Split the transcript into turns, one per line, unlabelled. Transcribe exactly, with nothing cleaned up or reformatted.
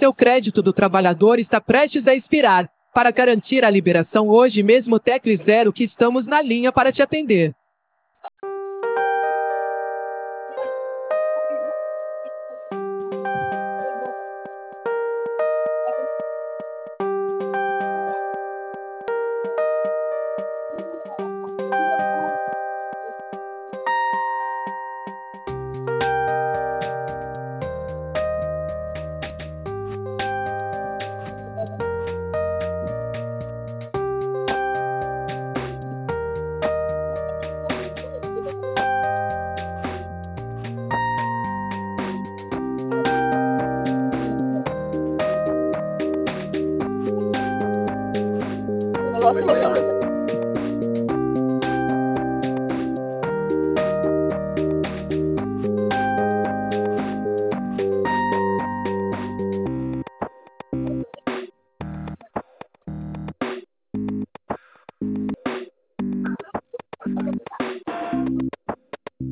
Seu crédito do trabalhador está prestes a expirar. Para garantir a liberação hoje mesmo, tecle zero que estamos na linha para te atender.
Nossa,